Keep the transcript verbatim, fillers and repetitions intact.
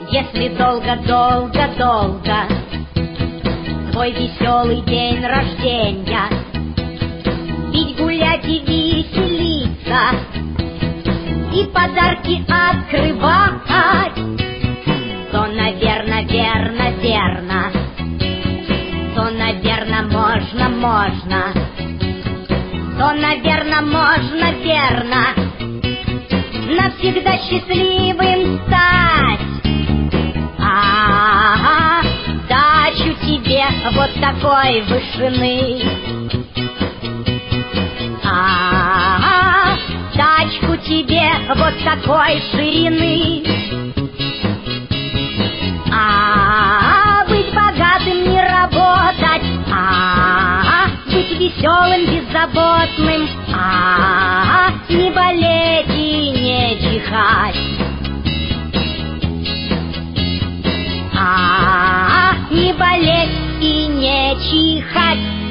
Если долго-долго-долго твой веселый день рождения, ведь гулять и веселиться, и подарки открывать, то, наверно, верно, верно, то, наверно, можно, можно, то, наверно, можно, верно, навсегда счастливым стать. А-а-а, дачу тебе вот такой вышины, а-а-а, дачку тебе вот такой ширины. А-а-а, быть богатым не работать, а-а-а, быть веселым, беззаботным, а-а-а, не болеть и не чихать. А-а-а, не болеть и не чихать.